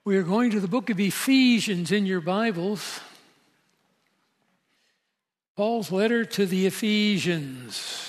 We are going to the book of Ephesians in your Bibles. Paul's letter to the Ephesians.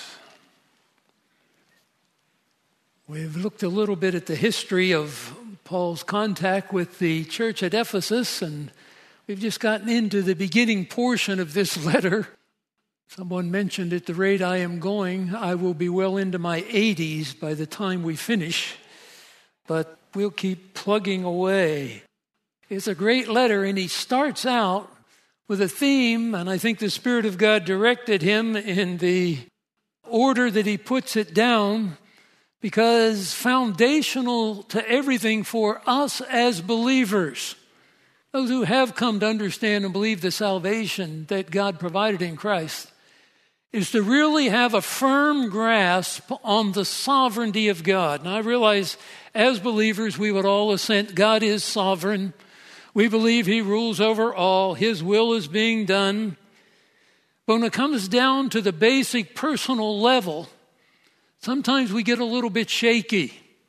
We've looked a little bit at the history of Paul's contact with the church at Ephesus, and we've just gotten into the beginning portion of this letter. Someone mentioned at the rate I am going, I will be well into my 80s by the time we finish, but we'll keep plugging away. It's a great letter, and he starts out with a theme, and I think the Spirit of God directed him in the order that he puts it down, because foundational to everything for us as believers, those who have come to understand and believe the salvation that God provided in Christ, is to really have a firm grasp on the sovereignty of God. And I realize as believers we would all assent God is sovereign. We believe He rules over all. His will is being done. But when it comes down to the basic personal level, sometimes we get a little bit shaky.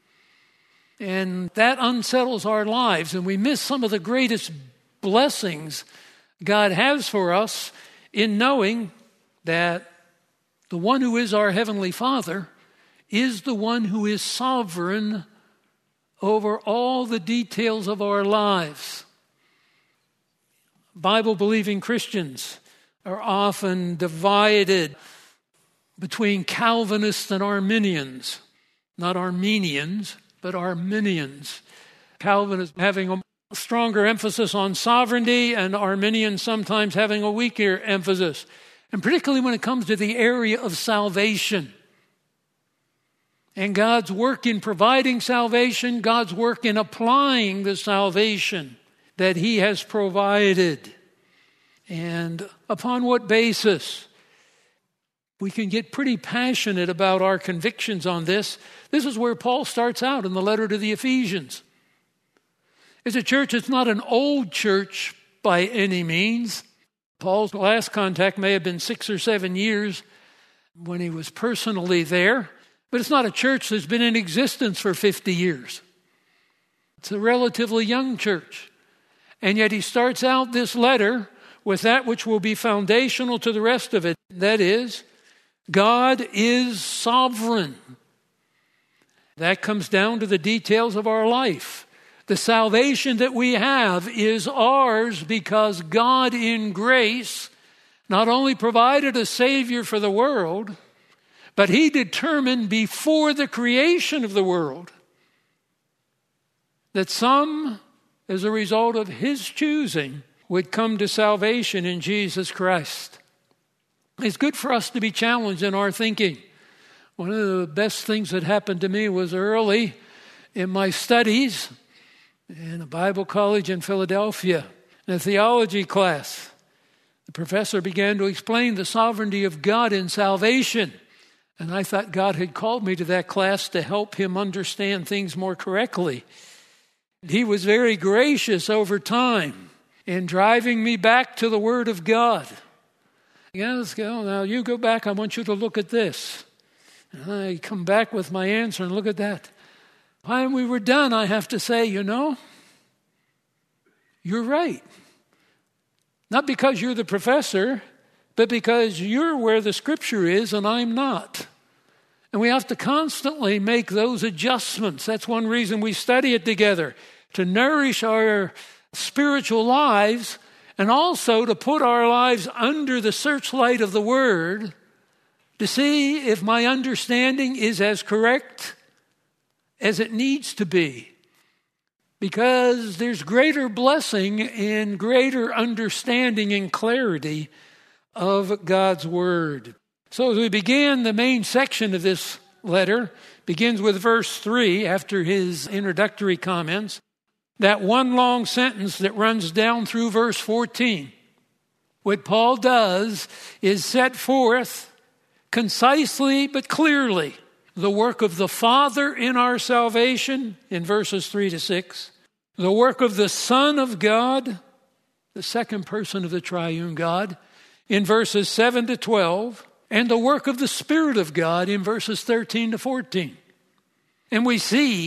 And that unsettles our lives. And we miss some of the greatest blessings God has for us in knowing that the one who is our Heavenly Father is the one who is sovereign over all the details of our lives. Bible-believing Christians are often divided between Calvinists and Arminians. Not Armenians, but Arminians. Calvinists having a stronger emphasis on sovereignty, and Arminians sometimes having a weaker emphasis. And particularly when it comes to the area of salvation. And God's work in providing salvation, God's work in applying the salvation that He has provided. And upon what basis? We can get pretty passionate about our convictions on this. This is where Paul starts out in the letter to the Ephesians. It's a church that's not an old church by any means. Paul's last contact may have been 6 or 7 years when he was personally there, but it's not a church that's been in existence for 50 years. It's a relatively young church. And yet he starts out this letter with that which will be foundational to the rest of it. That is, God is sovereign. That comes down to the details of our life. The salvation that we have is ours because God in grace not only provided a Savior for the world, but He determined before the creation of the world that some, as a result of His choosing, would come to salvation in Jesus Christ. It's good for us to be challenged in our thinking. One of the best things that happened to me was early in my studies in a Bible college in Philadelphia, in a theology class. The professor began to explain the sovereignty of God in salvation. And I thought God had called me to that class to help him understand things more correctly. He was very gracious over time in driving me back to the Word of God. Yeah, let's go. Now you go back. I want you to look at this. And I come back with my answer and look at that. When we were done, I have to say, you're right. Not because you're the professor, but because you're where the Scripture is and I'm not. And we have to constantly make those adjustments. That's one reason we study it together, to nourish our spiritual lives and also to put our lives under the searchlight of the Word to see if my understanding is as correct as it needs to be. Because there's greater blessing in greater understanding and clarity of God's Word. So as we begin the main section of this letter, begins with verse 3 after his introductory comments. That one long sentence that runs down through verse 14. What Paul does is set forth concisely but clearly the work of the Father in our salvation in verses 3 to 6. The work of the Son of God, the second person of the triune God, in verses 7 to 12. And the work of the Spirit of God in verses 13 to 14. And we see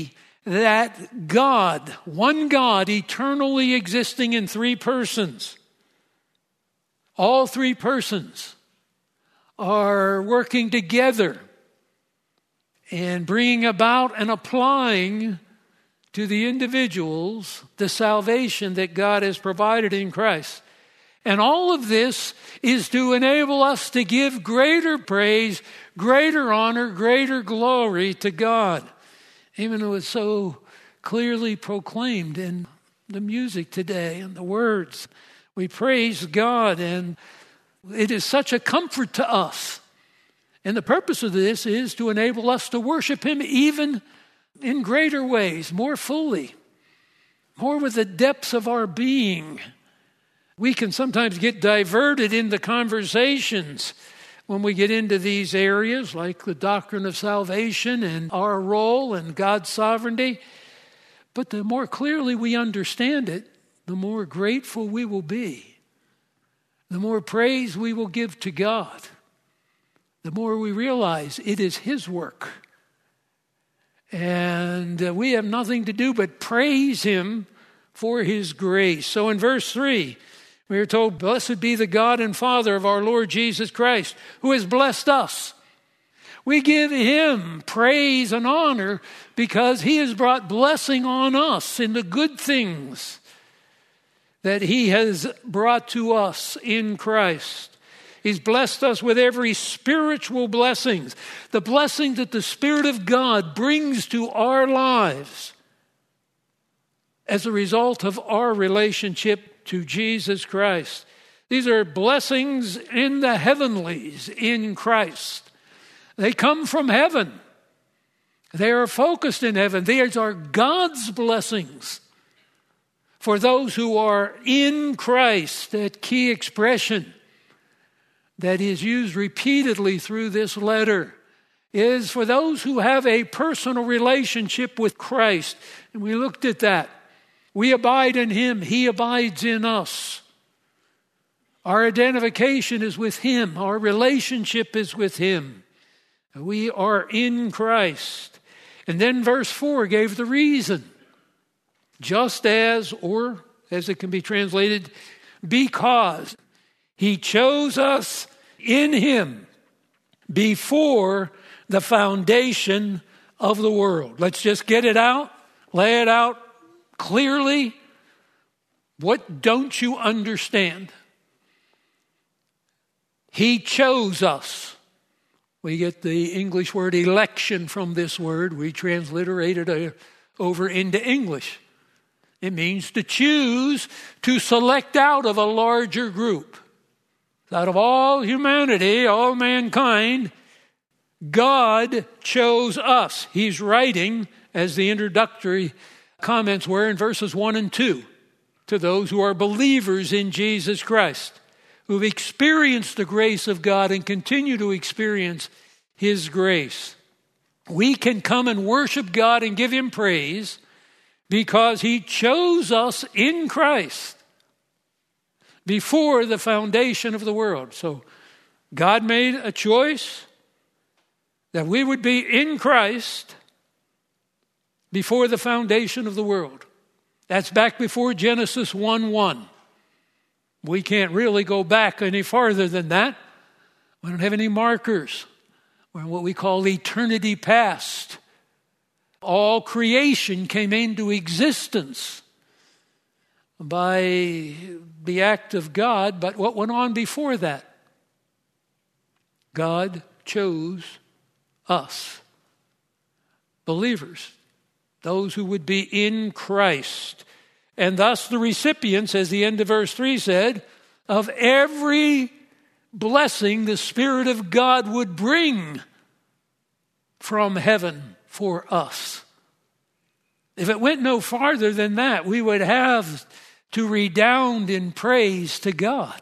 that God, one God, eternally existing in three persons, all three persons are working together and bringing about and applying to the individuals the salvation that God has provided in Christ. And all of this is to enable us to give greater praise, greater honor, greater glory to God. Even though it's so clearly proclaimed in the music today and the words. We praise God, and it is such a comfort to us. And the purpose of this is to enable us to worship Him even in greater ways, more fully, more with the depths of our being. We can sometimes get diverted in the conversations when we get into these areas, like the doctrine of salvation and our role and God's sovereignty. But the more clearly we understand it, the more grateful we will be. The more praise we will give to God. The more we realize it is His work. And we have nothing to do but praise Him for His grace. So in verse 3, we are told, "Blessed be the God and Father of our Lord Jesus Christ, who has blessed us." We give Him praise and honor because He has brought blessing on us in the good things that He has brought to us in Christ. He's blessed us with every spiritual blessing, the blessing that the Spirit of God brings to our lives as a result of our relationship to Jesus Christ. These are blessings in the heavenlies in Christ. They come from heaven. They are focused in heaven. These are God's blessings for those who are in Christ. That key expression that is used repeatedly through this letter is for those who have a personal relationship with Christ. And we looked at that. We abide in Him. He abides in us. Our identification is with Him. Our relationship is with Him. We are in Christ. And then verse 4 gave the reason. Just as, or as it can be translated, because He chose us in Him before the foundation of the world. Let's just get it out, lay it out clearly. What don't you understand? He chose us. We get the English word election from this word. We transliterated it over into English. It means to choose, to select out of a larger group. Out of all humanity, all mankind, God chose us. He's writing, as the introductory comments were in verses 1 and 2, to those who are believers in Jesus Christ, who've experienced the grace of God and continue to experience His grace. We can come and worship God and give Him praise because He chose us in Christ before the foundation of the world. So God made a choice that we would be in Christ before the foundation of the world. That's back before Genesis 1:1. We can't really go back any farther than that. We don't have any markers. We're in what we call eternity past. All creation came into existence by the act of God, but what went on before that? God chose us, believers, those who would be in Christ, and thus the recipients, as the end of verse 3 said, of every blessing the Spirit of God would bring from heaven for us. If it went no farther than that, we would have to redound in praise to God.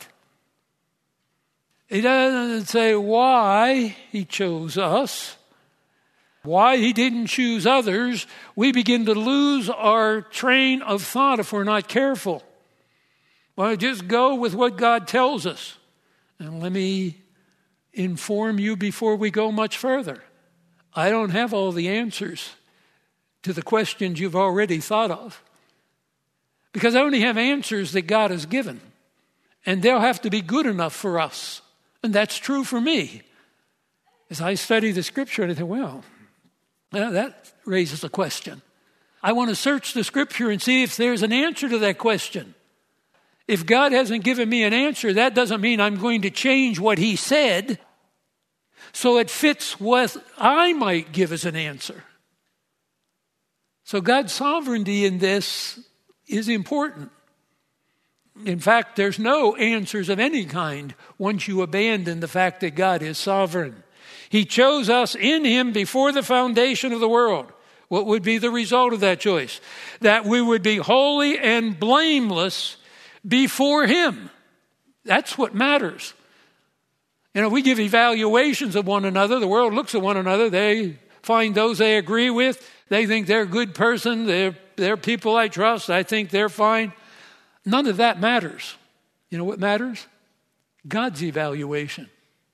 He doesn't say why He chose us, why He didn't choose others. We begin to lose our train of thought if we're not careful. Well, just go with what God tells us. And let me inform you before we go much further. I don't have all the answers to the questions you've already thought of. Because I only have answers that God has given. And they'll have to be good enough for us. And that's true for me. As I study the Scripture, I think, well, that raises a question. I want to search the Scripture and see if there's an answer to that question. If God hasn't given me an answer, that doesn't mean I'm going to change what He said so it fits what I might give as an answer. So God's sovereignty in this is important. In fact, there's no answers of any kind once you abandon the fact that God is sovereign. He chose us in Him before the foundation of the world. What would be the result of that choice? That we would be holy and blameless before Him. That's what matters. We give evaluations of one another. The world looks at one another. They find those they agree with. They think they're a good person. They're people I trust. I think they're fine. None of that matters. You know what matters? God's evaluation.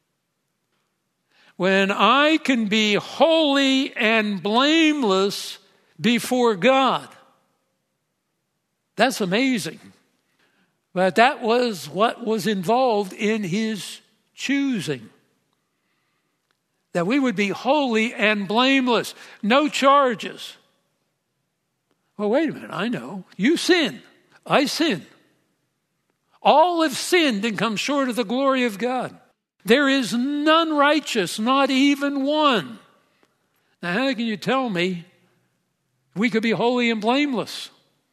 When I can be holy and blameless before God, that's amazing. But that was what was involved in His choosing. That we would be holy and blameless. No charges. Well, wait a minute. I know. You sin. I sin. All have sinned and come short of the glory of God. There is none righteous, not even one. Now, how can you tell me we could be holy and blameless?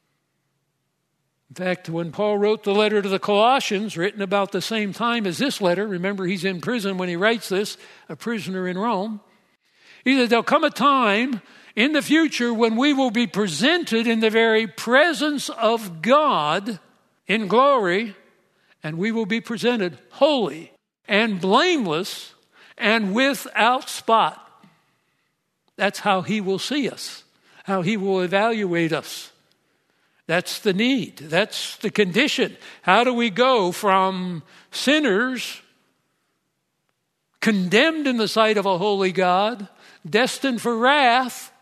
In fact, when Paul wrote the letter to the Colossians, written about the same time as this letter, remember he's in prison when he writes this, a prisoner in Rome. He said, there'll come a time in the future when we will be presented in the very presence of God in glory, and we will be presented holy and blameless and without spot. That's how He will see us, how He will evaluate us. That's the need. That's the condition. How do we go from sinners condemned in the sight of a holy God, destined for wrath,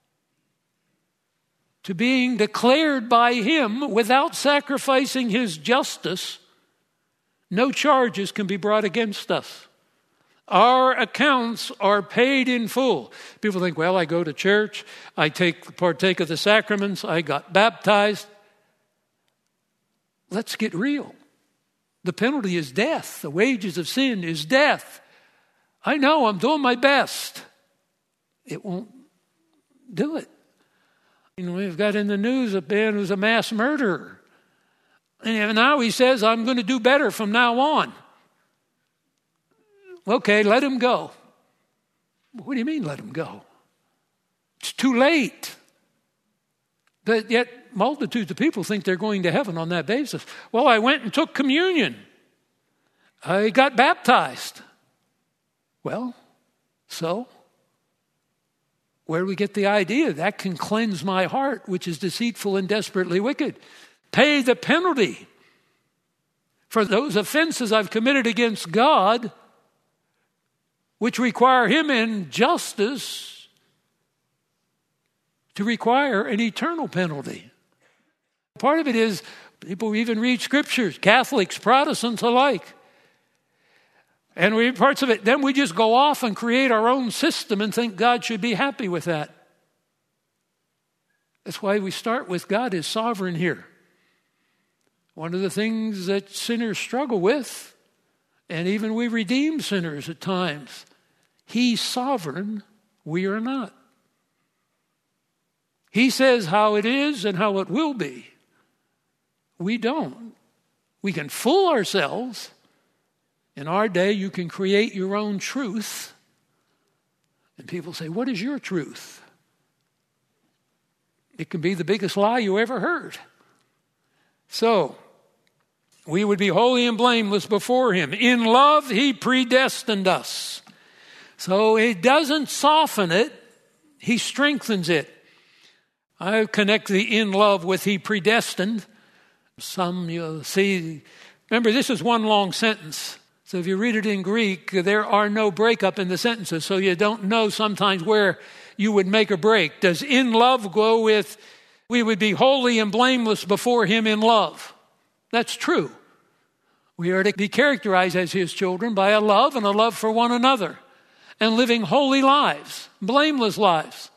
to being declared by Him without sacrificing His justice? No charges can be brought against us. Our accounts are paid in full. People think, well, I go to church, I partake of the sacraments, I got baptized. Let's get real. The penalty is death. The wages of sin is death. I know, I'm doing my best. It won't do it. We've got in the news a man who's a mass murderer. And now he says, I'm going to do better from now on. Okay, let him go. What do you mean, let him go? It's too late. But yet, multitudes of people think they're going to heaven on that basis. Well, I went and took communion. I got baptized. Well, so? Where do we get the idea? That can cleanse my heart, which is deceitful and desperately wicked. Pay the penalty for those offenses I've committed against God, which require Him in justice to require an eternal penalty. Part of it is people even read scriptures, Catholics, Protestants alike. And we read parts of it, then we just go off and create our own system and think God should be happy with that. That's why we start with God is sovereign here. One of the things that sinners struggle with, and even we redeem sinners at times, He's sovereign, we are not. He says how it is and how it will be. We don't. We can fool ourselves. In our day, you can create your own truth. And people say, what is your truth? It can be the biggest lie you ever heard. So, we would be holy and blameless before Him. In love, He predestined us. So He doesn't soften it, He strengthens it. I connect the in love with He predestined. Some you'll see, remember this is one long sentence. So if you read it in Greek, there are no breakup in the sentences. So you don't know sometimes where you would make a break. Does in love go with, we would be holy and blameless before him in love? That's true. We are to be characterized as his children by a love and a love for one another and living holy lives, blameless lives.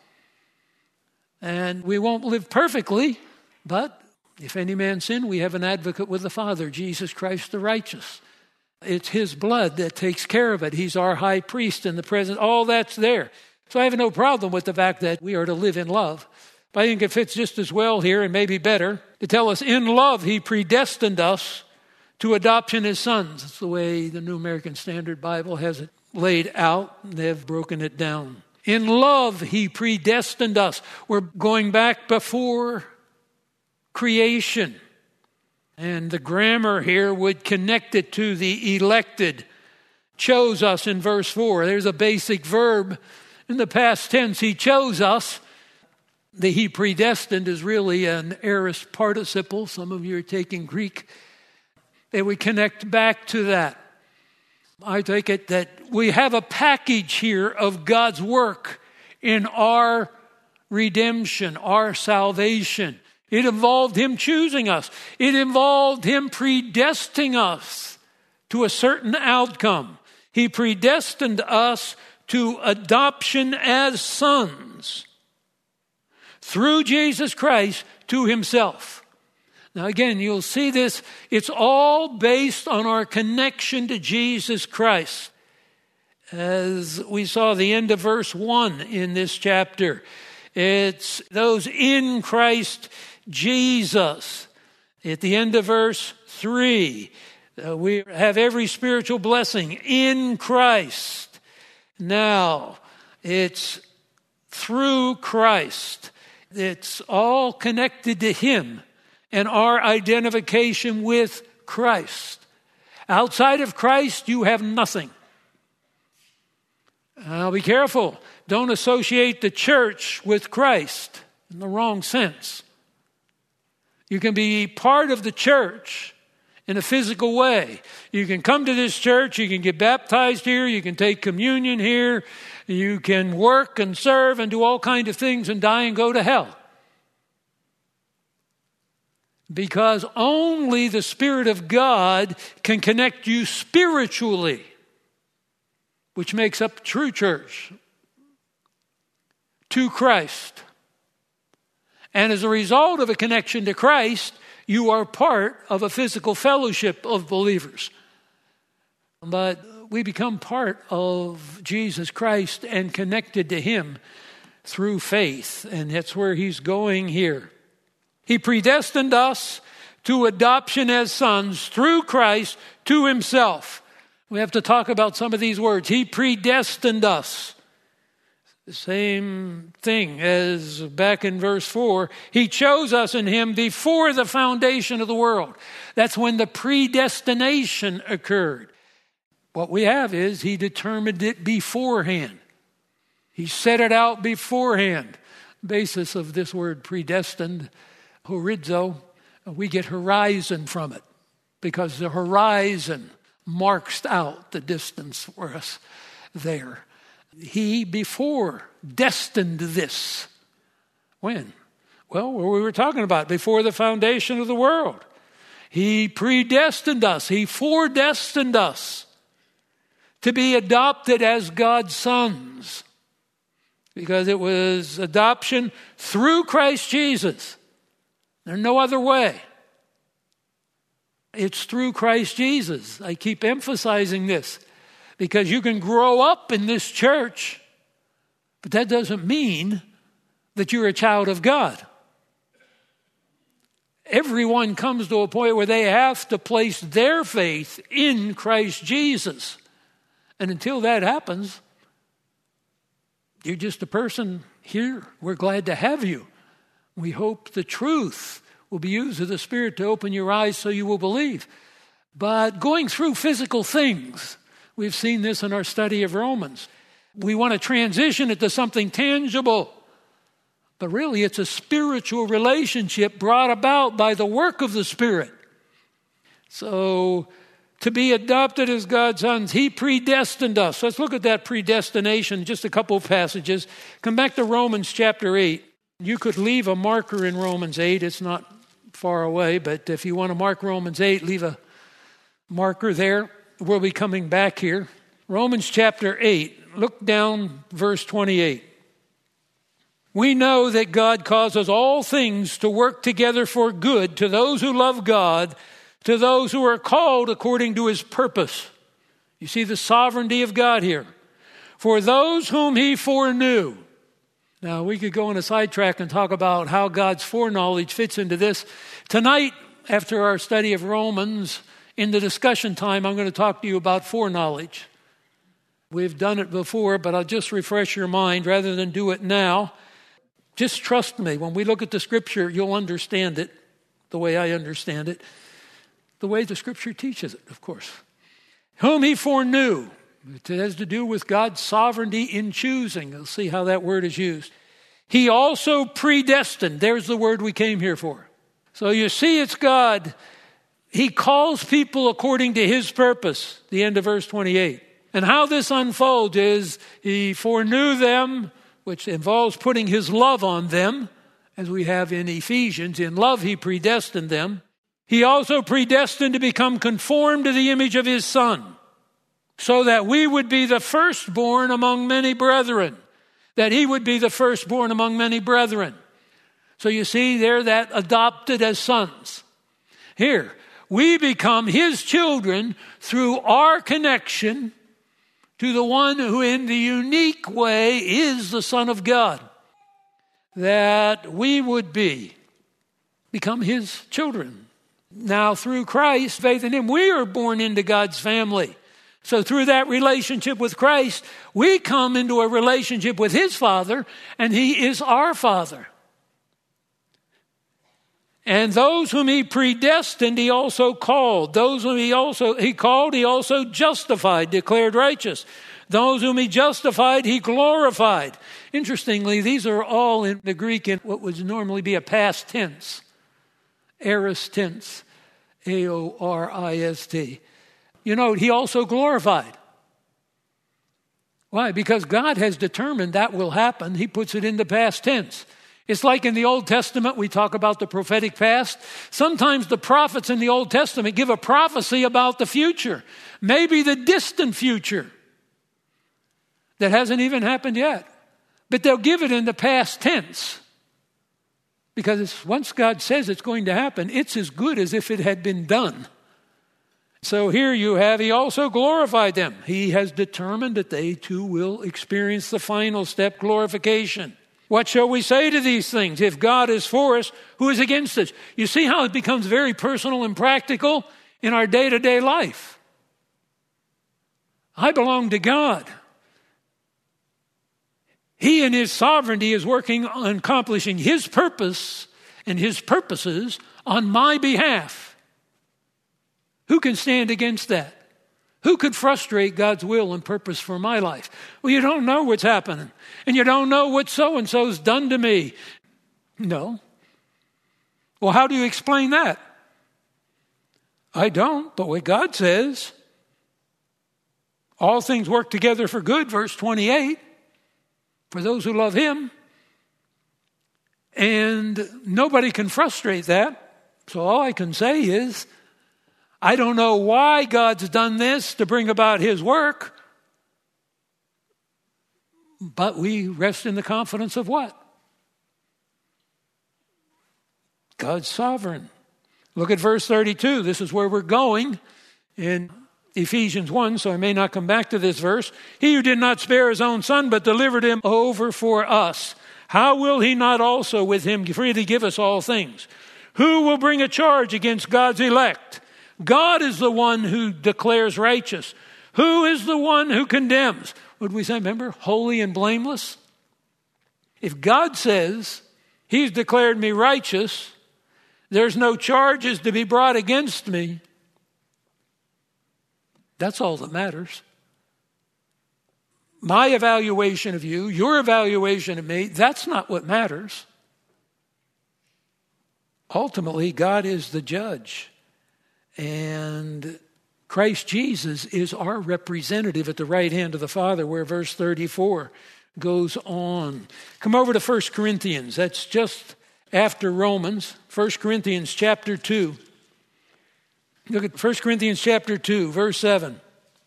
And we won't live perfectly, but if any man sin, we have an advocate with the Father, Jesus Christ the righteous. It's his blood that takes care of it. He's our high priest in the present. All that's there. So I have no problem with the fact that we are to live in love. But I think it fits just as well here, and maybe better, to tell us in love he predestined us to adoption as sons. That's the way the New American Standard Bible has it laid out. They've broken it down. In love he predestined us. We're going back before creation. And the grammar here would connect it to the elected. Chose us in verse 4. There's a basic verb in the past tense. He chose us. The he predestined is really an aorist participle. Some of you are taking Greek. They would connect back to that. I take it that we have a package here of God's work in our redemption, our salvation. It involved him choosing us. It involved him predestining us to a certain outcome. He predestined us to adoption as sons through Jesus Christ to himself. Now again, you'll see this. It's all based on our connection to Jesus Christ. As we saw the end of verse 1 in this chapter, it's those in Christ Jesus. At the end of verse 3, we have every spiritual blessing in Christ. Now, it's through Christ. It's all connected to him and our identification with Christ. Outside of Christ, you have nothing. Now, be careful. Don't associate the church with Christ in the wrong sense. You can be part of the church in a physical way. You can come to this church, you can get baptized here, you can take communion here, you can work and serve and do all kinds of things and die and go to hell. Because only the Spirit of God can connect you spiritually, which makes up true church, to Christ. And as a result of a connection to Christ, you are part of a physical fellowship of believers. But we become part of Jesus Christ and connected to him through faith. And that's where he's going here. He predestined us to adoption as sons through Christ to himself. We have to talk about some of these words. He predestined us. The same thing as back in verse 4. He chose us in him before the foundation of the world. That's when the predestination occurred. What we have is he determined it beforehand. He set it out beforehand. Basis of this word predestined, horizo, we get horizon from it because the horizon marks out the distance for us there. He before destined this. When? Well, we were talking about before the foundation of the world. He predestined us. He foredestined us to be adopted as God's sons. Because it was adoption through Christ Jesus. There's no other way. It's through Christ Jesus. I keep emphasizing this. Because you can grow up in this church, but that doesn't mean that you're a child of God. Everyone comes to a point where they have to place their faith in Christ Jesus. And until that happens, you're just a person here. We're glad to have you. We hope the truth will be used of the Spirit to open your eyes so you will believe. But going through physical things, we've seen this in our study of Romans. We want to transition it to something tangible. But really, it's a spiritual relationship brought about by the work of the Spirit. So to be adopted as God's sons. He predestined us. Let's look at that predestination, just a couple of passages. Come back to Romans chapter 8. You could leave a marker in Romans 8. It's not far away, but if you want to mark Romans 8, leave a marker there. We'll be coming back here. Romans chapter 8, look down verse 28. We know that God causes all things to work together for good to those who love God, to those who are called according to his purpose. You see the sovereignty of God here. For those whom he foreknew. Now, we could go on a sidetrack and talk about how God's foreknowledge fits into this. Tonight, after our study of Romans, in the discussion time, I'm going to talk to you about foreknowledge. We've done it before, but I'll just refresh your mind rather than do it now. Just trust me. When we look at the Scripture, you'll understand it the way I understand it. The way the Scripture teaches it, of course. Whom he foreknew. It has to do with God's sovereignty in choosing. You'll see how that word is used. He also predestined. There's the word we came here for. So you see it's God. He calls people according to his purpose. The end of verse 28. And how this unfolds is he foreknew them, which involves putting his love on them, as we have in Ephesians. In love he predestined them. He also predestined to become conformed to the image of his Son, so that we would be the firstborn among many brethren. That he would be the firstborn among many brethren. So you see there that adopted as sons. Here, we become his children through our connection to the one who in the unique way is the Son of God. That we would become his children. Now through Christ, faith in him, we are born into God's family. So through that relationship with Christ, we come into a relationship with his Father, and he is our Father. And those whom he predestined, he also called. Those whom he called, he also justified, declared righteous. Those whom he justified, he glorified. Interestingly, these are all in the Greek in what would normally be a past tense. Aorist tense. A-O-R-I-S-T. You know, he also glorified. Why? Because God has determined that will happen. He puts it in the past tense. It's like in the Old Testament, we talk about the prophetic past. Sometimes the prophets in the Old Testament give a prophecy about the future, maybe the distant future that hasn't even happened yet. But they'll give it in the past tense. Because once God says it's going to happen, it's as good as if it had been done. So here you have, he also glorified them. He has determined that they too will experience the final step, glorification. What shall we say to these things? If God is for us, who is against us? You see how it becomes very personal and practical in our day-to-day life. I belong to God. He in his sovereignty is working on accomplishing his purpose and his purposes on my behalf. Who can stand against that? Who could frustrate God's will and purpose for my life? Well, you don't know what's happening. And you don't know what so-and-so's done to me. No. Well, how do you explain that? I don't, but what God says, all things work together for good, verse 28, for those who love him. And nobody can frustrate that. So all I can say is, I don't know why God's done this to bring about his work, but we rest in the confidence of what? God's sovereign. Look at verse 32. This is where we're going in Ephesians 1, so I may not come back to this verse. He who did not spare his own son, but delivered him over for us, how will he not also with him freely give us all things? Who will bring a charge against God's elect? God is the one who declares righteous. Who is the one who condemns? What did we say? Remember? Holy and blameless. If God says he's declared me righteous, there's no charges to be brought against me. That's all that matters. My evaluation of you, your evaluation of me, that's not what matters. Ultimately, God is the judge. And Christ Jesus is our representative at the right hand of the Father, where verse 34 goes on. Come over to 1 Corinthians. That's just after Romans. 1 Corinthians chapter 2. Look at 1 Corinthians chapter 2, verse 7.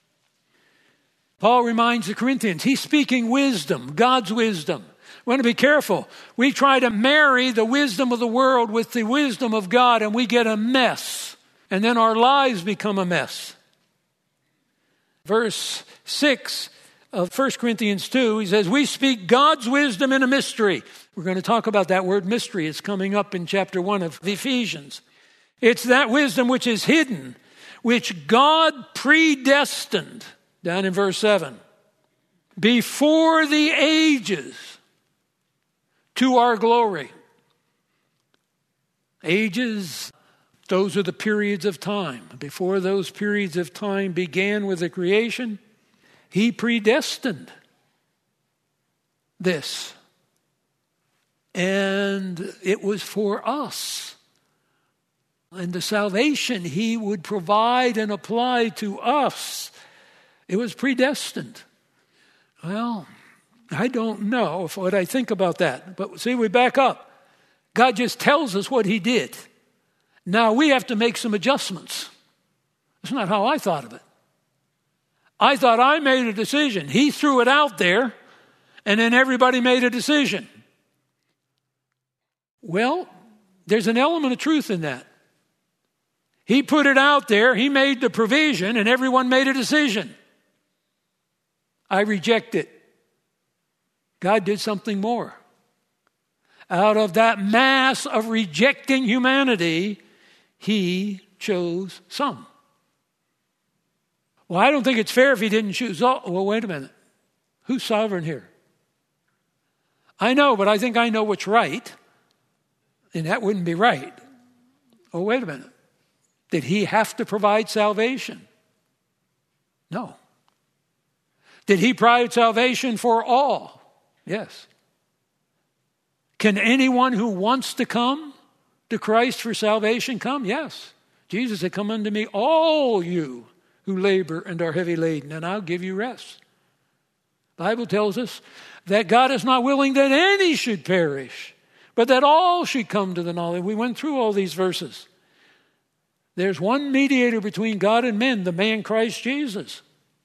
Paul reminds the Corinthians, he's speaking wisdom, God's wisdom. We want to be careful. We try to marry the wisdom of the world with the wisdom of God, and we get a mess. And then our lives become a mess. Verse 6 of 1 Corinthians 2, he says, we speak God's wisdom in a mystery. We're going to talk about that word mystery. It's coming up in chapter 1 of Ephesians. It's that wisdom which is hidden, which God predestined, down in verse 7, before the ages to our glory. Ages, those are the periods of time. Before those periods of time began with the creation, he predestined this. And it was for us. And the salvation he would provide and apply to us, it was predestined. Well, I don't know what I think about that. But see, we back up. God just tells us what he did. Now we have to make some adjustments. That's not how I thought of it. I thought I made a decision. He threw it out there, and then everybody made a decision. Well, there's an element of truth in that. He put it out there, he made the provision, and everyone made a decision. I reject it. God did something more. Out of that mass of rejecting humanity, he chose some. Well, I don't think it's fair if he didn't choose all. Well, wait a minute. Who's sovereign here? I know, but I think I know what's right. And that wouldn't be right. Oh, wait a minute. Did he have to provide salvation? No. Did he provide salvation for all? Yes. Can anyone who wants to come to Christ for salvation come? Yes. Jesus said, come unto me, all you who labor and are heavy laden, and I'll give you rest. The Bible tells us that God is not willing that any should perish, but that all should come to the knowledge. We went through all these verses. There's one mediator between God and men, the man Christ Jesus.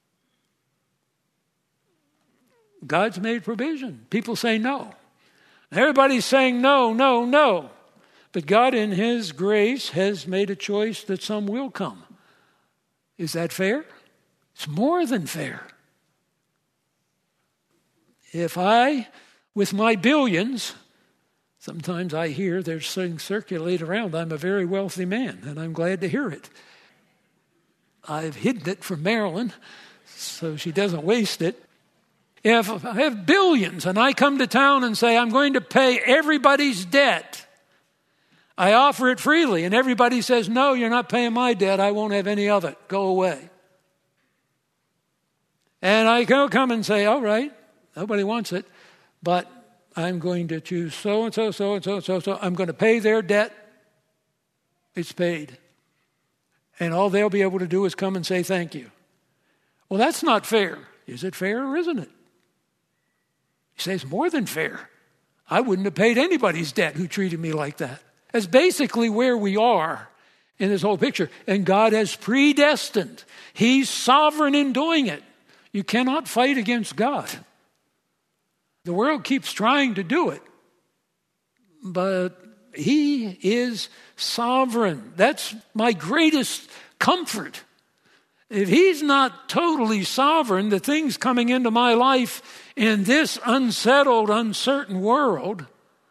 God's made provision. People say no. Everybody's saying no, no, no. But God in his grace has made a choice that some will come. Is that fair? It's more than fair. If I, with my billions, sometimes I hear there's things circulate around, I'm a very wealthy man, and I'm glad to hear it. I've hidden it from Marilyn, so she doesn't waste it. If I have billions and I come to town and say, I'm going to pay everybody's debt, I offer it freely, and everybody says, no, you're not paying my debt, I won't have any of it, go away. And I come and say, all right, nobody wants it, but I'm going to choose so-and-so, so-and-so, so-and-so. I'm going to pay their debt. It's paid. And all they'll be able to do is come and say thank you. Well, that's not fair. Is it fair or isn't it? You say it's more than fair. I wouldn't have paid anybody's debt who treated me like that. That's basically where we are in this whole picture. And God has predestined. He's sovereign in doing it. You cannot fight against God. The world keeps trying to do it, but he is sovereign. That's my greatest comfort. If he's not totally sovereign, the things coming into my life in this unsettled, uncertain world,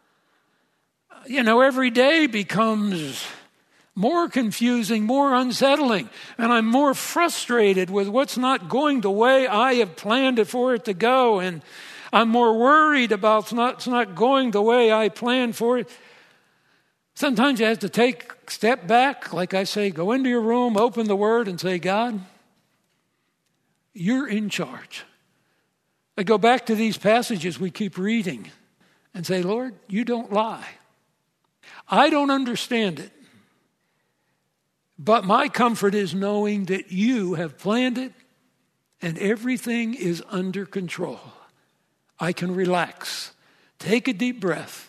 every day becomes more confusing, more unsettling, and I'm more frustrated with what's not going the way I have planned it for it to go, and I'm more worried about it's not going the way I planned for it. Sometimes you have to take a step back, like I say, go into your room, open the Word, and say, God, you're in charge. I go back to these passages we keep reading and say, Lord, you don't lie. I don't understand it, But my comfort is knowing that you have planned it and everything is under control. I can relax. Take a deep breath.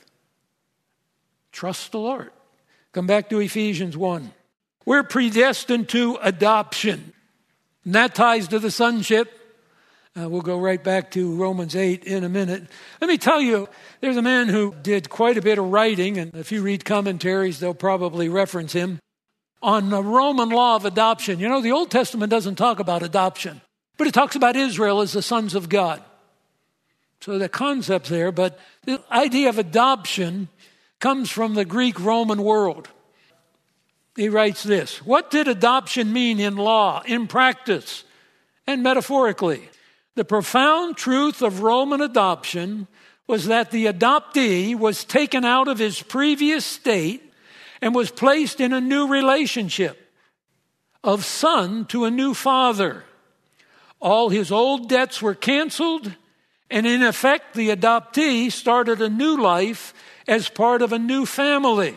Trust the Lord. Come back to Ephesians 1. We're predestined to adoption. And that ties to the sonship. We'll go right back to Romans 8 in a minute. Let me tell you, there's a man who did quite a bit of writing, and if you read commentaries, they'll probably reference him, on the Roman law of adoption. You know, the Old Testament doesn't talk about adoption, but it talks about Israel as the sons of God. So the concept's there, but the idea of adoption comes from the Greek-Roman world. He writes this: what did adoption mean in law, in practice, and metaphorically? The profound truth of Roman adoption was that the adoptee was taken out of his previous state and was placed in a new relationship of son to a new father. All his old debts were canceled, and in effect, the adoptee started a new life as part of a new family.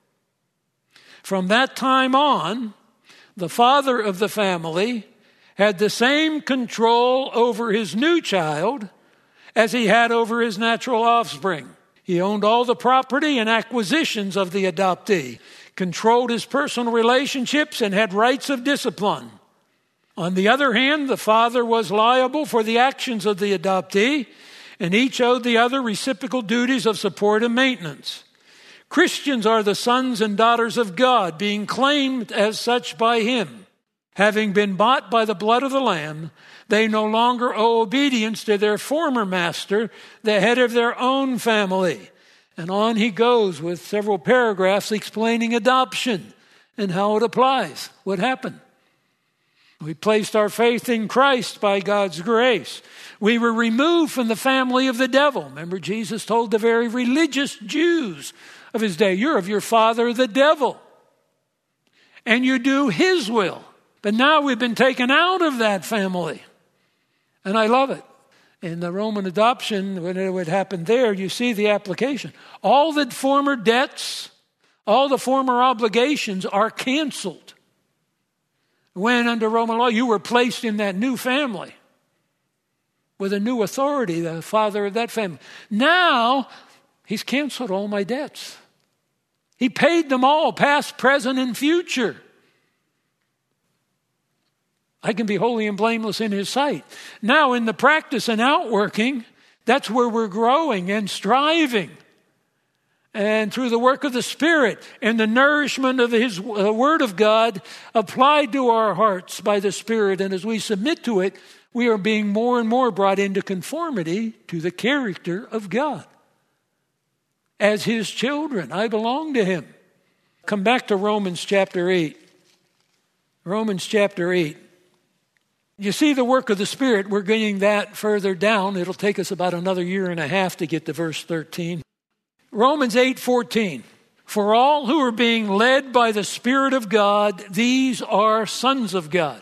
From that time on, the father of the family had the same control over his new child as he had over his natural offspring. He owned all the property and acquisitions of the adoptee, controlled his personal relationships, and had rights of discipline. On the other hand, the father was liable for the actions of the adoptee, and each owed the other reciprocal duties of support and maintenance. Christians are the sons and daughters of God, being claimed as such by him. Having been bought by the blood of the Lamb, they no longer owe obedience to their former master, the head of their own family. And on he goes with several paragraphs explaining adoption and how it applies. What happened? We placed our faith in Christ by God's grace. We were removed from the family of the devil. Remember, Jesus told the very religious Jews of his day, you're of your father, the devil, and you do his will. But now we've been taken out of that family. And I love it. In the Roman adoption, when it would happen there, you see the application. All the former debts, all the former obligations are canceled. When under Roman law, you were placed in that new family with a new authority, the father of that family. Now, he's canceled all my debts. He paid them all, past, present, and future. I can be holy and blameless in his sight. Now, in the practice and outworking, that's where we're growing and striving. And through the work of the Spirit and the nourishment of his Word of God applied to our hearts by the Spirit, and as we submit to it, we are being more and more brought into conformity to the character of God. As his children, I belong to him. Come back to Romans chapter 8. Romans chapter 8. You see the work of the Spirit, we're getting that further down. It'll take us about another year and a half to get to verse 13. Romans 8:14. For all who are being led by the Spirit of God, these are sons of God.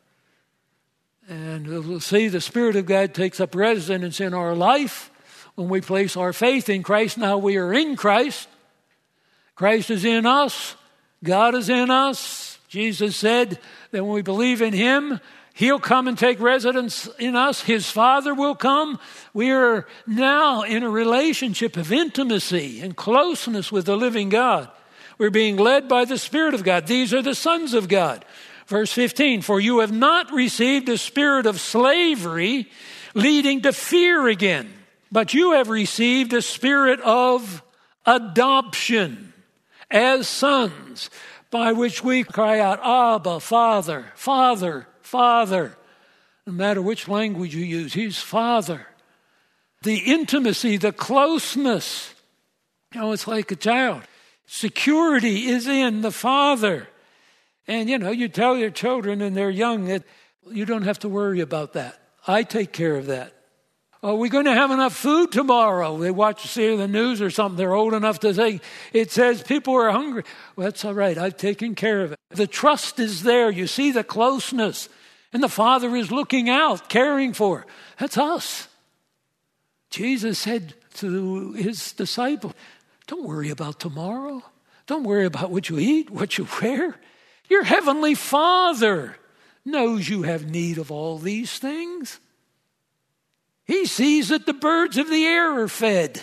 And we'll see the Spirit of God takes up residence in our life when we place our faith in Christ. Now we are in Christ. Christ is in us. God is in us. Jesus said that when we believe in him, he'll come and take residence in us. His Father will come. We are now in a relationship of intimacy and closeness with the living God. We're being led by the Spirit of God. These are the sons of God. Verse 15, for you have not received a spirit of slavery leading to fear again, but you have received a spirit of adoption as sons, by which we cry out, Abba, Father, Father, Father. No matter which language you use, he's Father. The intimacy, the closeness. You know, it's like a child. Security is in the Father. And, you know, you tell your children and they're young that you don't have to worry about that. I take care of that. Are we going to have enough food tomorrow? They see the news or something. They're old enough to say, it says people are hungry. Well, that's all right. I've taken care of it. The trust is there. You see the closeness. And the Father is looking out, caring for. That's us. Jesus said to his disciples, don't worry about tomorrow. Don't worry about what you eat, what you wear. Your heavenly Father knows you have need of all these things. He sees that the birds of the air are fed.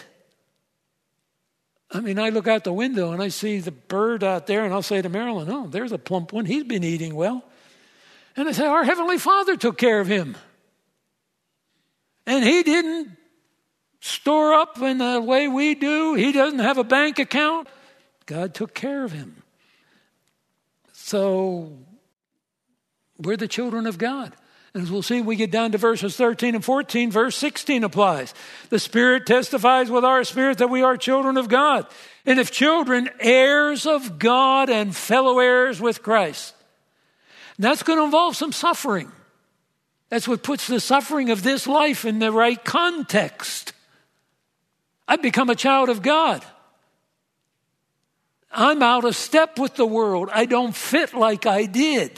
I mean, I look out the window and I see the bird out there, and I'll say to Marilyn, oh, there's a plump one. He's been eating well. And I say, our Heavenly Father took care of him. And he didn't store up in the way we do. He doesn't have a bank account. God took care of him. So we're the children of God. And as we'll see, we get down to verses 13 and 14, verse 16 applies. The Spirit testifies with our spirit that we are children of God. And if children, heirs of God and fellow heirs with Christ. And that's going to involve some suffering. That's what puts the suffering of this life in the right context. I've become a child of God. I'm out of step with the world. I don't fit like I did.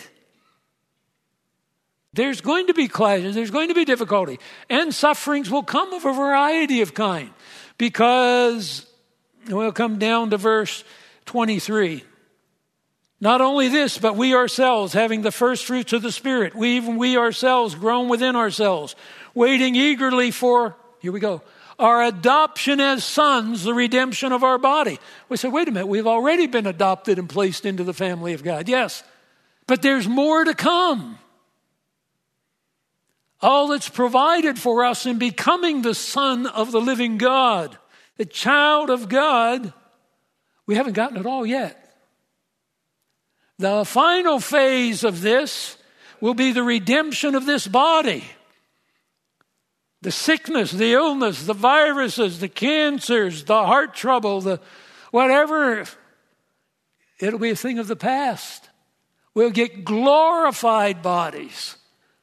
There's going to be clashes. There's going to be difficulty. And sufferings will come of a variety of kind. Because, we'll come down to verse 23. Not only this, but we ourselves, having the first fruits of the Spirit, we ourselves groan within ourselves, waiting eagerly for, here we go, our adoption as sons, the redemption of our body. We say, wait a minute, we've already been adopted and placed into the family of God. Yes, but there's more to come. All that's provided for us in becoming the Son of the living God, the child of God, we haven't gotten it all yet. The final phase of this will be the redemption of this body. The sickness, the illness, the viruses, the cancers, the heart trouble, the whatever, it'll be a thing of the past. We'll get glorified bodies.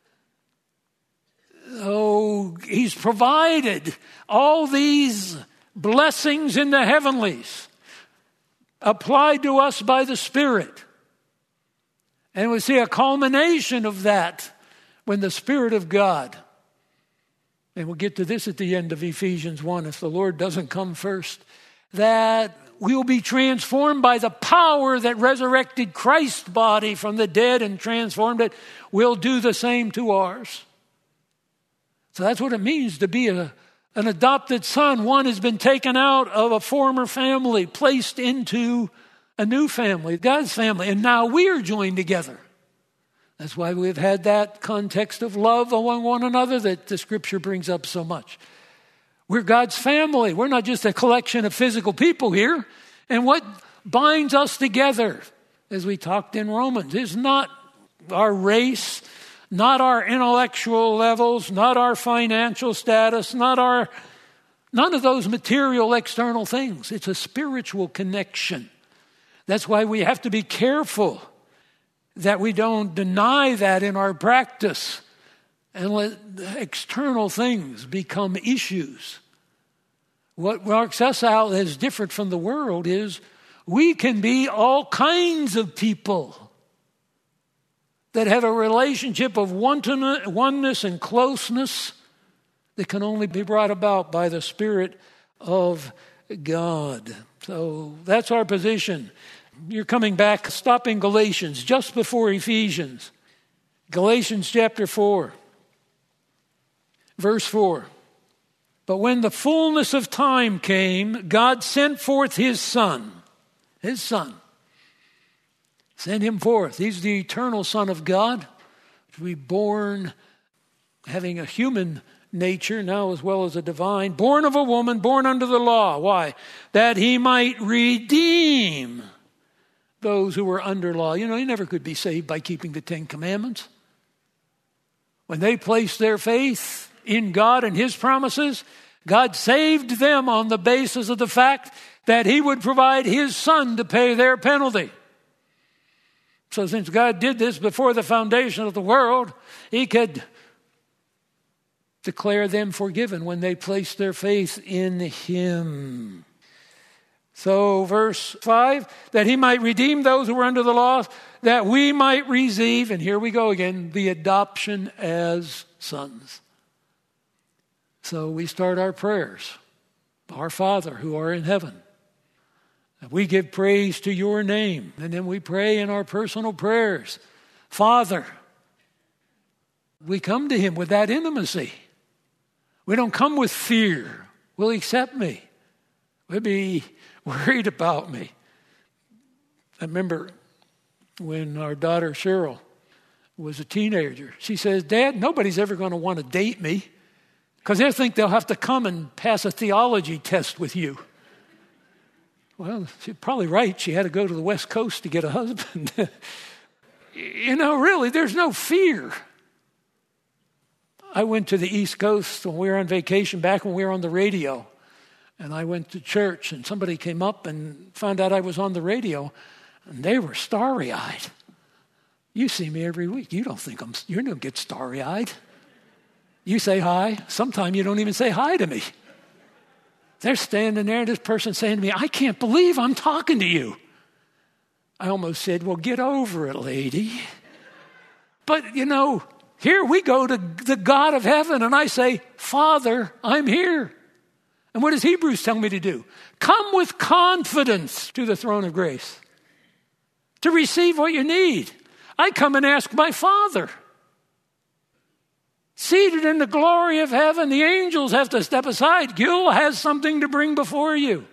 Oh, he's provided all these blessings in the heavenlies applied to us by the Spirit. And we see a culmination of that when the Spirit of God, and we'll get to this at the end of Ephesians 1 if the Lord doesn't come first, that we will be transformed by the power that resurrected Christ's body from the dead and transformed it. We'll do the same to ours. So that's what it means to be an adopted son. One has been taken out of a former family, placed into a new family, God's family, and now we are joined together. That's why we've had that context of love among one another that the Scripture brings up so much. We're God's family. We're not just a collection of physical people here. And what binds us together, as we talked in Romans, is not our race, not our intellectual levels, not our financial status, none of those material external things. It's a spiritual connection. That's why we have to be careful that we don't deny that in our practice and let external things become issues. What marks us out as different from the world is we can be all kinds of people that have a relationship of oneness and closeness that can only be brought about by the Spirit of God. So that's our position. You're coming back, stopping Galatians just before Ephesians. Galatians chapter 4, verse 4. But when the fullness of time came, God sent forth His Son. His Son. Send Him forth. He's the eternal Son of God, to be born having a human nature now as well as a divine, born of a woman, born under the law. Why? That He might redeem those who were under law. You know, you never could be saved by keeping the Ten Commandments. When they placed their faith in God and His promises, God saved them on the basis of the fact that He would provide His Son to pay their penalty. So since God did this before the foundation of the world, He could declare them forgiven when they placed their faith in Him. So verse 5, that He might redeem those who were under the law, that we might receive, and here we go again, the adoption as sons. So we start our prayers. Our Father who art in heaven, We give praise to your name. And then we pray in our personal prayers. Father. We come to him with that intimacy. We don't come with fear. Will he accept me? Will he be worried about me? I remember when our daughter Cheryl was a teenager. She says, Dad, nobody's ever going to want to date me because they think they'll have to come and pass a theology test with you. Well, she's probably right. She had to go to the West Coast to get a husband. Really, there's no fear. I went to the East Coast when we were on vacation, back when we were on the radio. And I went to church, and somebody came up and found out I was on the radio, and they were starry-eyed. You see me every week. You don't think you don't get starry-eyed. You say hi. Sometimes you don't even say hi to me. They're standing there, this person saying to me, I can't believe I'm talking to you. I almost said, well, get over it, lady. But, here we go to the God of heaven, and I say, Father, I'm here. And what does Hebrews tell me to do? Come with confidence to the throne of grace to receive what you need. I come and ask my Father. Seated in the glory of heaven, the angels have to step aside. Gil has something to bring before you.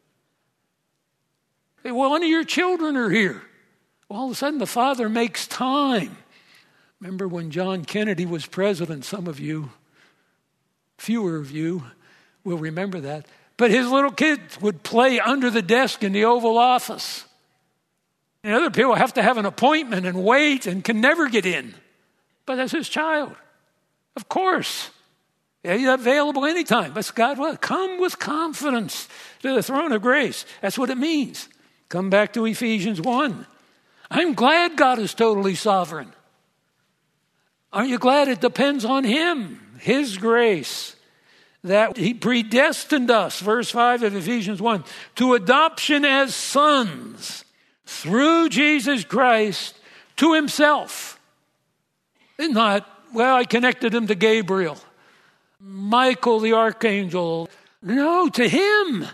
Well, one of your children are here. Well, all of a sudden, the Father makes time. Remember when John Kennedy was president, some of you, fewer of you, will remember that. But his little kids would play under the desk in the Oval Office. And other people have to have an appointment and wait and can never get in. But that's his child. Of course. He's available anytime. But God, what? Come with confidence to the throne of grace. That's what it means. Come back to Ephesians 1. I'm glad God is totally sovereign. Aren't you glad it depends on him, his grace, that he predestined us, verse 5 of Ephesians 1, to adoption as sons through Jesus Christ to himself. It's not, well, I connected him to Gabriel, Michael the archangel. No, to him.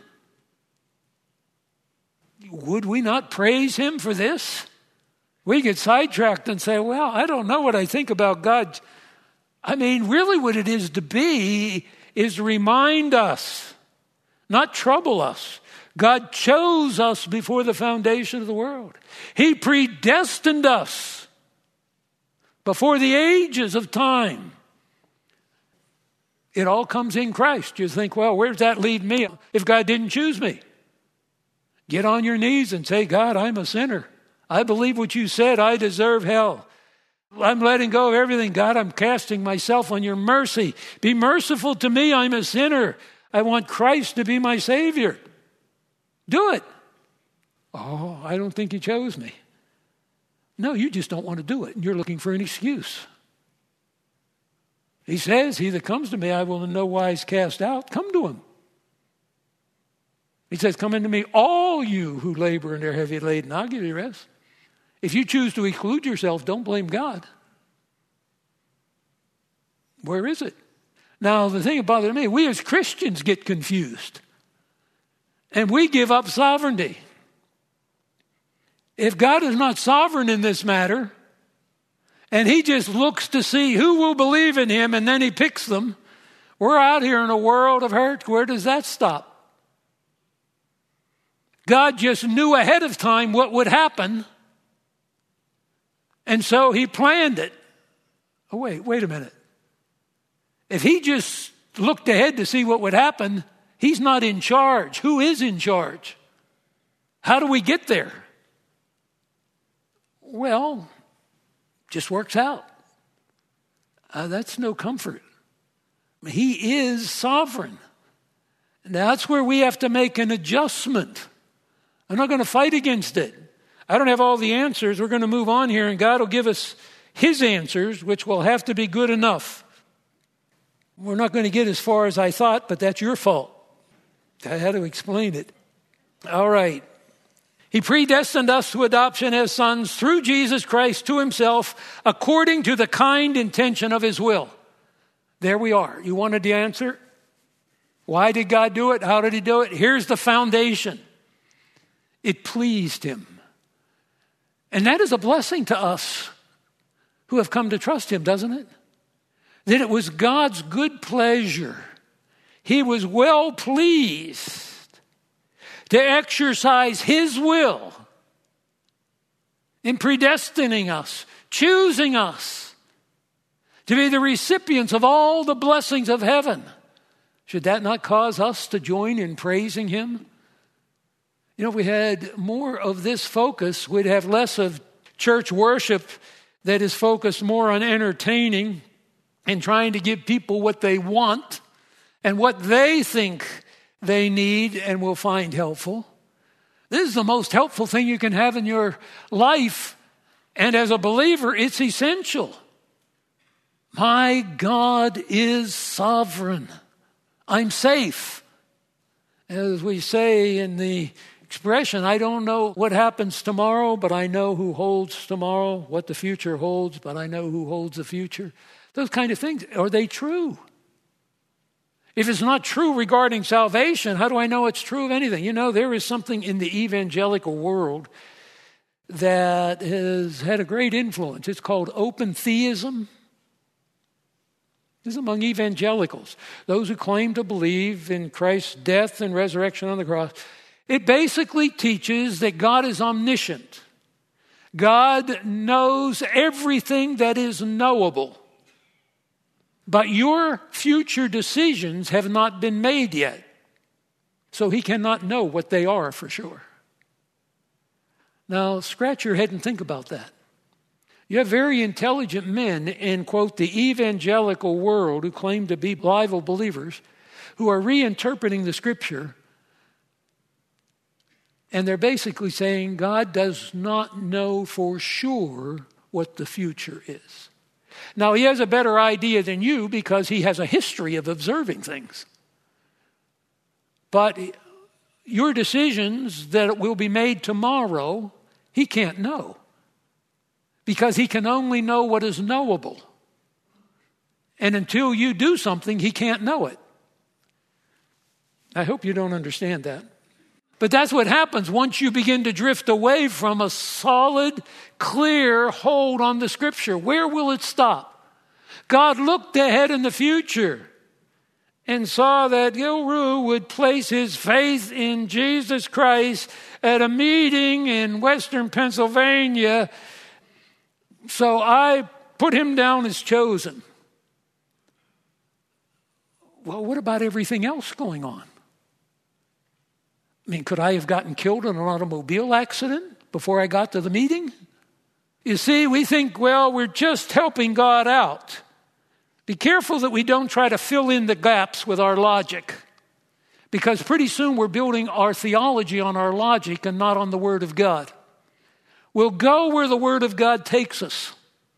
Would we not praise him for this? We get sidetracked and say, well, I don't know what I think about God. I mean, really what it is to be is to remind us, not trouble us. God chose us before the foundation of the world. He predestined us before the ages of time. It all comes in Christ. You think, well, where does that lead me if God didn't choose me? Get on your knees and say, God, I'm a sinner. I believe what you said. I deserve hell. I'm letting go of everything. God, I'm casting myself on your mercy. Be merciful to me. I'm a sinner. I want Christ to be my Savior. Do it. Oh, I don't think he chose me. No, you just don't want to do it. And you're looking for an excuse. He says, he that comes to me, I will in no wise cast out. Come to him. He says, come unto me, all you who labor and are heavy laden. I'll give you rest. If you choose to exclude yourself, don't blame God. Where is it? Now, the thing that bothers me, we as Christians get confused. And we give up sovereignty. If God is not sovereign in this matter, and he just looks to see who will believe in him, and then he picks them, we're out here in a world of hurt. Where does that stop? God just knew ahead of time what would happen, and so he planned it. Oh, wait a minute. If he just looked ahead to see what would happen, he's not in charge. Who is in charge? How do we get there? Well, just works out. That's no comfort. He is sovereign. And that's where we have to make an adjustment. I'm not going to fight against it. I don't have all the answers. We're going to move on here, and God will give us his answers, which will have to be good enough. We're not going to get as far as I thought, but that's your fault. I had to explain it. All right. He predestined us to adoption as sons through Jesus Christ to himself, according to the kind intention of his will. There we are. You wanted the answer? Why did God do it? How did he do it? Here's the foundation. It pleased him. And that is a blessing to us who have come to trust him, doesn't it? That it was God's good pleasure. He was well pleased to exercise his will in predestining us, choosing us to be the recipients of all the blessings of heaven. Should that not cause us to join in praising him? You know, if we had more of this focus, we'd have less of church worship that is focused more on entertaining and trying to give people what they want and what they think they need and will find helpful. This is the most helpful thing you can have in your life. And as a believer, it's essential. My God is sovereign. I'm safe. As we say in the expression, I don't know what happens tomorrow, but I know who holds tomorrow, what the future holds, but I know who holds the future. Those kind of things, are they true? If it's not true regarding salvation, how do I know it's true of anything? You know, there is something in the evangelical world that has had a great influence. It's called open theism. This is among evangelicals, those who claim to believe in Christ's death and resurrection on the cross. It basically teaches that God is omniscient. God knows everything that is knowable. But your future decisions have not been made yet. So he cannot know what they are for sure. Now, scratch your head and think about that. You have very intelligent men in, quote, the evangelical world who claim to be Bible believers who are reinterpreting the Scripture. And they're basically saying God does not know for sure what the future is. Now, he has a better idea than you because he has a history of observing things. But your decisions that will be made tomorrow, he can't know. Because he can only know what is knowable. And until you do something, he can't know it. I hope you don't understand that. But that's what happens once you begin to drift away from a solid, clear hold on the Scripture. Where will it stop? God looked ahead in the future and saw that Gilru would place his faith in Jesus Christ at a meeting in Western Pennsylvania. So I put him down as chosen. Well, what about everything else going on? I mean, could I have gotten killed in an automobile accident before I got to the meeting? You see, we think, well, we're just helping God out. Be careful that we don't try to fill in the gaps with our logic. Because pretty soon we're building our theology on our logic and not on the Word of God. We'll go where the Word of God takes us.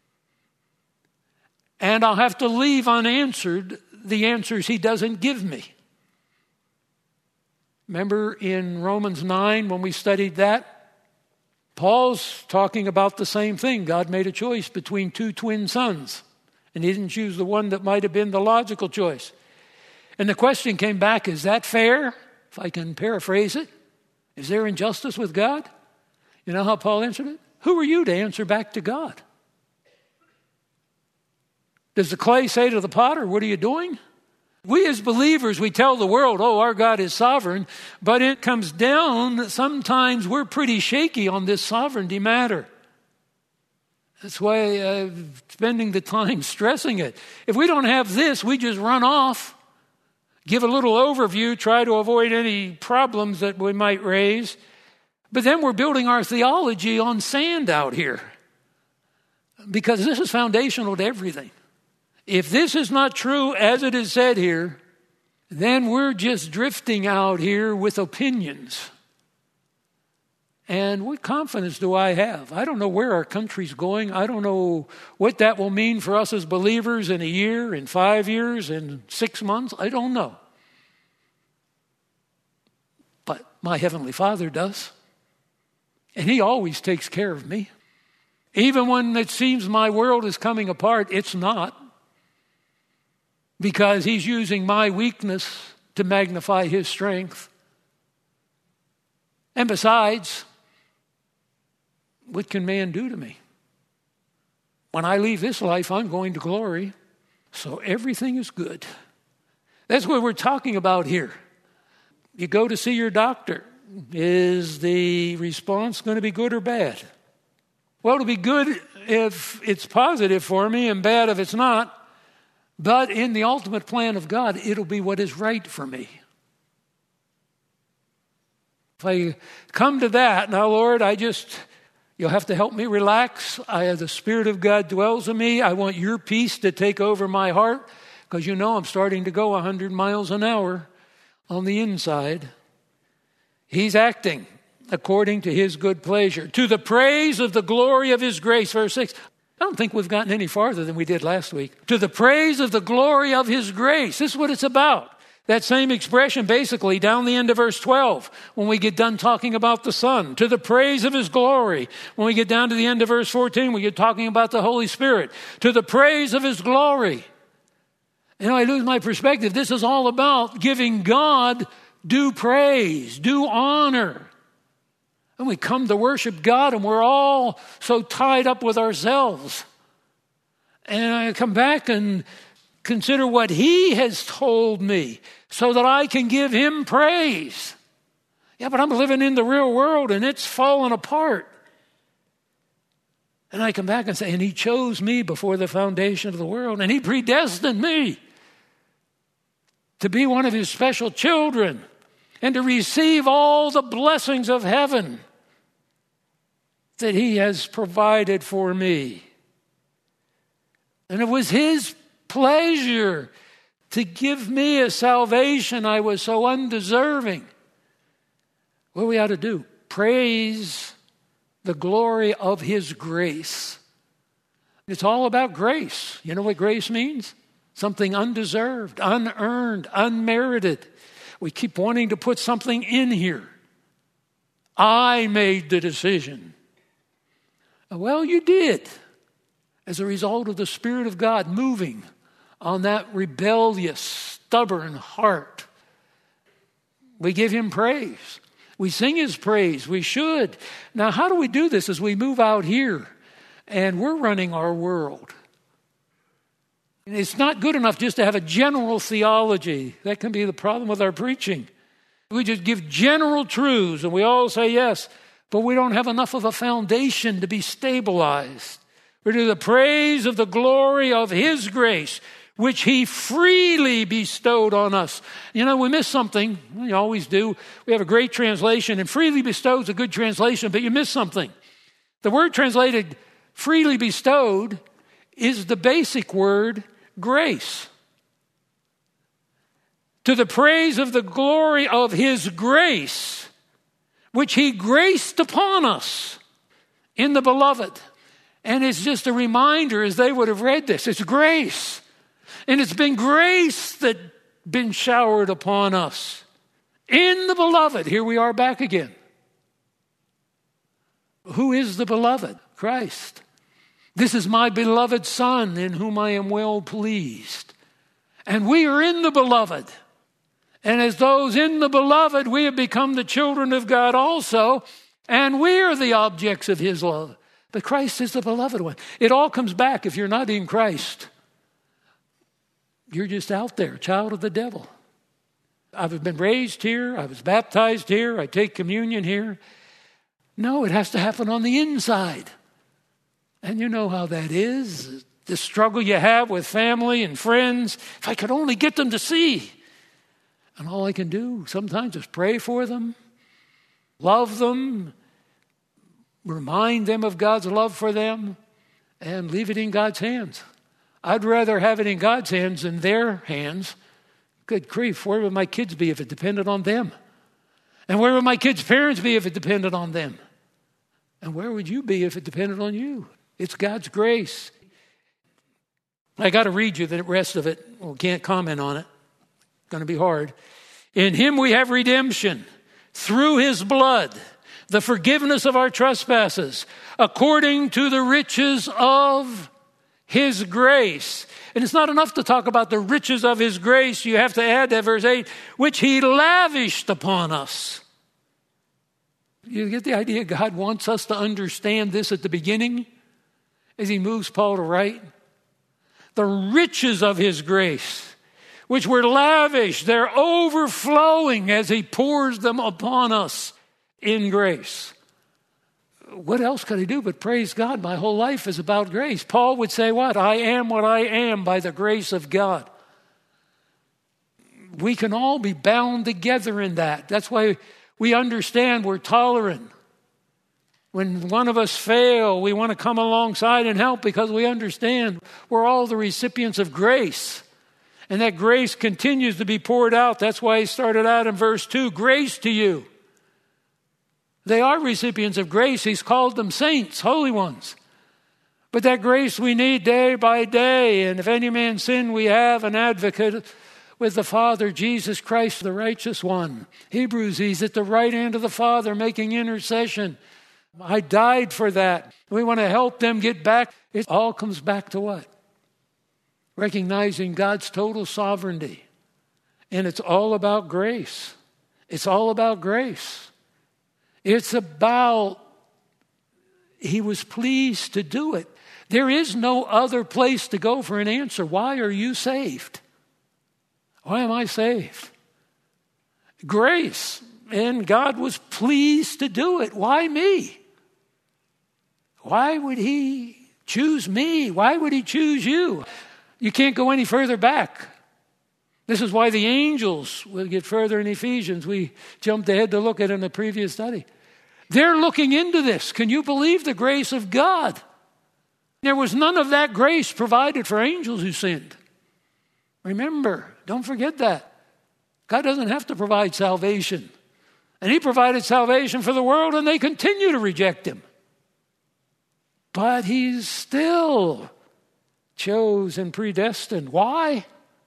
And I'll have to leave unanswered the answers he doesn't give me. Remember in Romans 9 when we studied that? Paul's talking about the same thing. God made a choice between two twin sons. And he didn't choose the one that might have been the logical choice. And the question came back, is that fair? If I can paraphrase it. Is there injustice with God? You know how Paul answered it? Who are you to answer back to God? Does the clay say to the potter, what are you doing? We as believers, we tell the world, oh, our God is sovereign. But it comes down that sometimes we're pretty shaky on this sovereignty matter. That's why I'm spending the time stressing it. If we don't have this, we just run off, give a little overview, try to avoid any problems that we might raise. But then we're building our theology on sand out here. Because this is foundational to everything. If this is not true as it is said here, then we're just drifting out here with opinions. And what confidence do I have? I don't know where our country's going. I don't know what that will mean for us as believers in a year, in 5 years, in 6 months. I don't know. But my Heavenly Father does. And He always takes care of me. Even when it seems my world is coming apart, it's not. Because He's using my weakness to magnify His strength. And besides, what can man do to me? When I leave this life, I'm going to glory. So everything is good. That's what we're talking about here. You go to see your doctor. Is the response going to be good or bad? Well, it'll be good if it's positive for me and bad if it's not. But in the ultimate plan of God, it'll be what is right for me. If I come to that, now, Lord, you'll have to help me relax. The Spirit of God dwells in me. I want your peace to take over my heart because I'm starting to go 100 miles an hour on the inside. He's acting according to his good pleasure, to the praise of the glory of his grace. Verse 6. I don't think we've gotten any farther than we did last week. To the praise of the glory of his grace. This is what it's about. That same expression basically down the end of verse 12 when we get done talking about the Son. To the praise of his glory. When we get down to the end of verse 14, we get talking about the Holy Spirit. To the praise of his glory. I lose my perspective. This is all about giving God due praise, due honor. And we come to worship God and we're all so tied up with ourselves. And I come back and consider what he has told me so that I can give him praise. Yeah, but I'm living in the real world and it's falling apart. And I come back and say, and he chose me before the foundation of the world and he predestined me to be one of his special children and to receive all the blessings of heaven that he has provided for me. And it was his pleasure to give me a salvation I was so undeserving. What do we ought to do? Praise the glory of his grace. It's all about grace. You know what grace means? Something undeserved, unearned, unmerited. We keep wanting to put something in here. I made the decision. Well, you did, as a result of the Spirit of God moving on that rebellious, stubborn heart. We give him praise. We sing his praise. We should. Now, how do we do this as we move out here and we're running our world? It's not good enough just to have a general theology. That can be the problem with our preaching. We just give general truths and we all say yes, but we don't have enough of a foundation to be stabilized. We're to the praise of the glory of his grace, which he freely bestowed on us. We miss something. We always do. We have a great translation, and freely bestowed is a good translation, but you miss something. The word translated freely bestowed is the basic word grace. To the praise of the glory of his grace, which he graced upon us in the beloved. And it's just a reminder as they would have read this. It's grace. And it's been grace that been showered upon us in the beloved. Here we are back again. Who is the beloved? Christ. This is my beloved Son in whom I am well pleased. And we are in the beloved. And as those in the beloved, we have become the children of God also. And we are the objects of his love. But Christ is the beloved one. It all comes back. If you're not in Christ, you're just out there, child of the devil. I've been raised here. I was baptized here. I take communion here. No, it has to happen on the inside. And you know how that is. The struggle you have with family and friends. If I could only get them to see. And all I can do sometimes is pray for them, love them, remind them of God's love for them, and leave it in God's hands. I'd rather have it in God's hands than their hands. Good grief, where would my kids be if it depended on them? And where would my kids' parents be if it depended on them? And where would you be if it depended on you? It's God's grace. I got to read you the rest of it. We can't comment on it. It's going to be hard. In him we have redemption through his blood, the forgiveness of our trespasses, according to the riches of his grace. And it's not enough to talk about the riches of his grace. You have to add that verse 8, which he lavished upon us. You get the idea? God wants us to understand this at the beginning as he moves Paul to write. The riches of his grace, which were lavish, they're overflowing as he pours them upon us in grace. What else could he do but praise God? My whole life is about grace. Paul would say what? I am what I am by the grace of God. We can all be bound together in that. That's why we understand we're tolerant. When one of us fail, we want to come alongside and help because we understand we're all the recipients of grace. And that grace continues to be poured out. That's why he started out in verse 2, grace to you. They are recipients of grace. He's called them saints, holy ones. But that grace we need day by day. And if any man sin, we have an advocate with the Father, Jesus Christ, the righteous one. Hebrews, he's at the right hand of the Father making intercession. I died for that. We want to help them get back. It all comes back to what? Recognizing God's total sovereignty. And it's all about grace. It's all about grace. It's about, he was pleased to do it. There is no other place to go for an answer. Why are you saved? Why am I saved? Grace. And God was pleased to do it. Why me? Why would he choose me? Why would he choose you? You can't go any further back. This is why the angels, we'll get further in Ephesians, we jumped ahead to look at it in the previous study. They're looking into this. Can you believe the grace of God? There was none of that grace provided for angels who sinned. Remember, don't forget that. God doesn't have to provide salvation. And he provided salvation for the world, and they continue to reject him. But he's still chose and predestined. Why?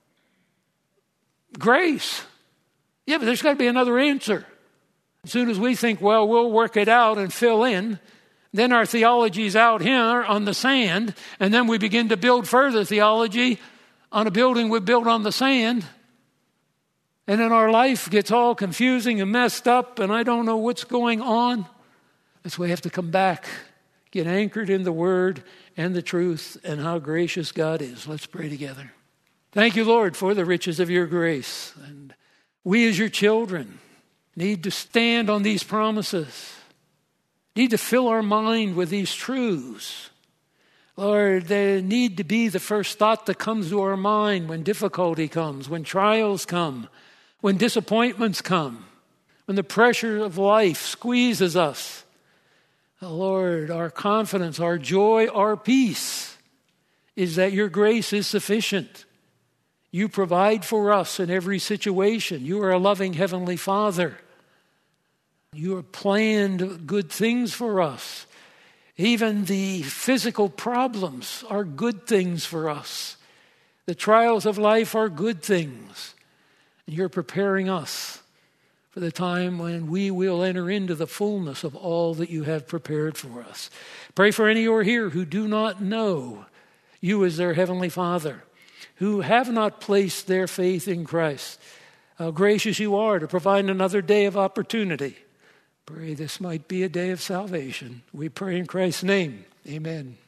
Grace. Yeah, but there's got to be another answer. As soon as we think, well, we'll work it out and fill in, then our theology's out here on the sand, and then we begin to build further theology on a building we built on the sand. And then our life gets all confusing and messed up, and I don't know what's going on. That's why we have to come back, get anchored in the Word and the truth and how gracious God is. Let's pray together. Thank you, Lord, for the riches of your grace. And we as your children need to stand on these promises, need to fill our mind with these truths. Lord, they need to be the first thought that comes to our mind when difficulty comes, when trials come, when disappointments come, when the pressure of life squeezes us. Lord, our confidence, our joy, our peace is that your grace is sufficient. You provide for us in every situation. You are a loving Heavenly Father. You have planned good things for us. Even the physical problems are good things for us. The trials of life are good things. And you're preparing us for the time when we will enter into the fullness of all that you have prepared for us. Pray for any who are here who do not know you as their Heavenly Father, who have not placed their faith in Christ. How gracious you are to provide another day of opportunity. Pray this might be a day of salvation. We pray in Christ's name. Amen.